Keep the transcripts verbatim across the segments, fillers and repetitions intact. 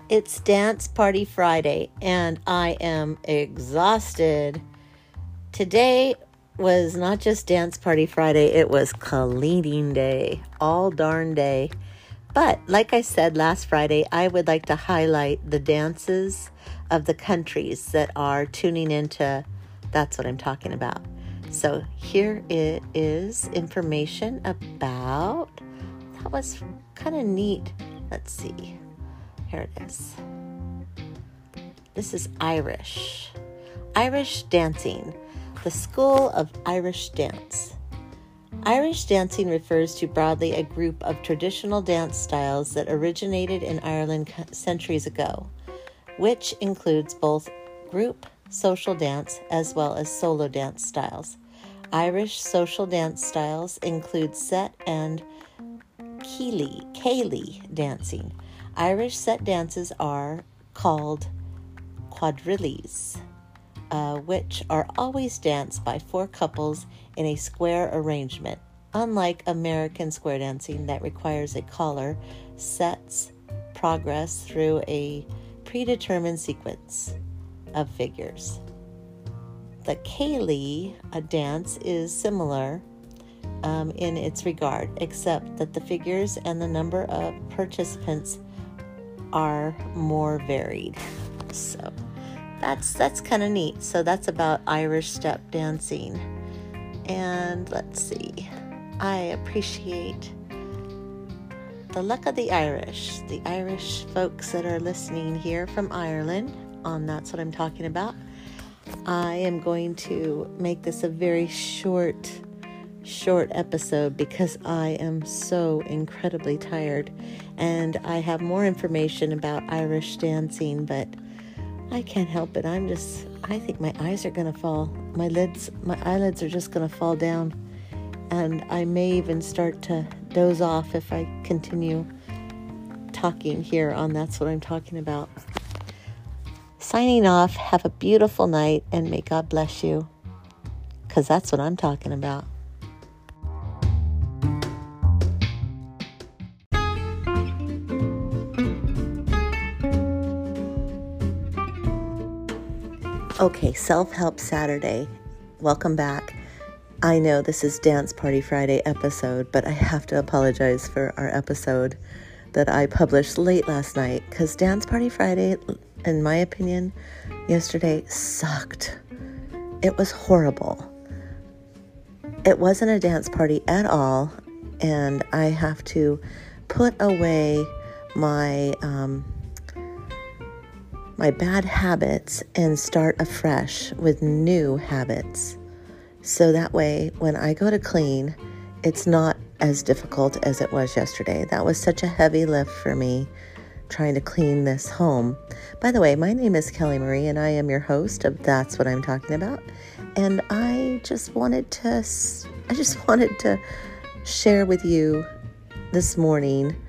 It's Dance Party Friday, and I am exhausted. Today was not just Dance Party Friday, it was cleaning day, all darn day. But like I said last Friday, I would like to highlight the dances of the countries that are tuning into That's What I'm Talking About. So here it is, information about, that was kind of neat. Let's see. Here it is. This is Irish. Irish dancing, the school of Irish dance. Irish dancing refers to broadly a group of traditional dance styles that originated in Ireland centuries ago, which includes both group social dance as well as solo dance styles. Irish social dance styles include set and Keely, Ceilidh dancing. Irish set dances are called quadrilles, uh, which are always danced by four couples in a square arrangement. Unlike American square dancing that requires a caller, sets progress through a predetermined sequence of figures. The Ceilidh a dance is similar um, in its regard, except that the figures and the number of participants are more varied. So that's that's kind of neat. So that's about Irish step dancing. And let's see. I appreciate the luck of the Irish, the Irish folks that are listening here from Ireland on That's What I'm Talking About. I am going to make this a very short short episode because I am so incredibly tired, and I have more information about Irish dancing, but I can't help it. I'm just, I think my eyes are going to fall. My lids, my eyelids are just going to fall down, and I may even start to doze off if I continue talking here on That's What I'm Talking About. Signing off, have a beautiful night, and may God bless you, because that's what I'm talking about. Okay, Self-Help Saturday. Welcome back. I know this is Dance Party Friday episode, but I have to apologize for our episode that I published late last night, because Dance Party Friday, in my opinion, yesterday sucked. It was horrible. It wasn't a dance party at all, and I have to put away my um, my bad habits and start afresh with new habits. So that way, when I go to clean, it's not as difficult as it was yesterday. That was such a heavy lift for me, trying to clean this home. By the way, my name is Kelly Marie, and I am your host of That's What I'm Talking About. And I just wanted to, I just wanted to share with you this morning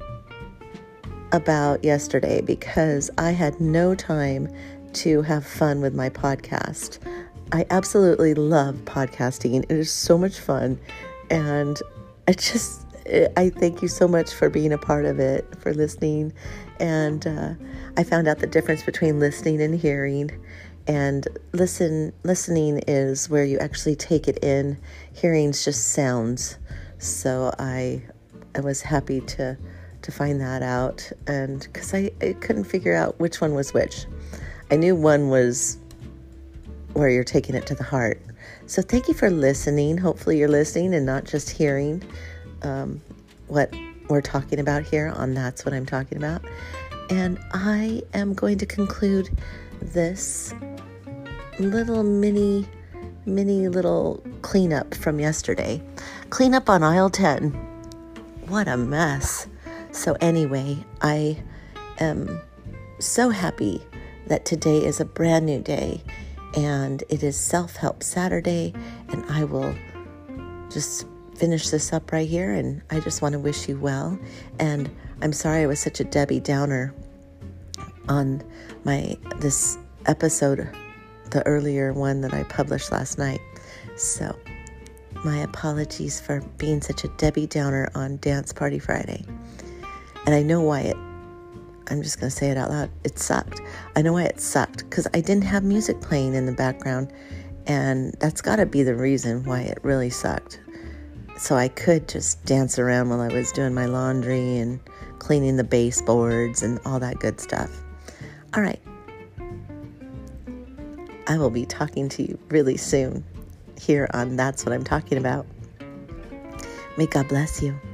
about yesterday, because I had no time to have fun with my podcast. I absolutely love podcasting. It is so much fun. And I just, I thank you so much for being a part of it, for listening. And uh, I found out the difference between listening and hearing. And listen, listening is where you actually take it in. Hearing's just sounds. So I, I was happy to to find that out, and because I, I couldn't figure out which one was which. I knew one was where you're taking it to the heart. So thank you for listening. Hopefully you're listening and not just hearing um, what we're talking about here on That's What I'm Talking About. And I am going to conclude this little mini, mini little cleanup from yesterday. Cleanup on aisle ten. What a mess. So anyway, I am so happy that today is a brand new day, and it is Self-Help Saturday, and I will just finish this up right here, and I just want to wish you well. And I'm sorry I was such a Debbie Downer on my this episode, the earlier one that I published last night. So my apologies for being such a Debbie Downer on Dance Party Friday. And I know why it I'm just going to say it out loud. It sucked. I know why it sucked, because I didn't have music playing in the background, and that's got to be the reason why it really sucked. So I could just dance around while I was doing my laundry and cleaning the baseboards and all that good stuff. All right. I will be talking to you really soon here on That's What I'm Talking About. May God bless you.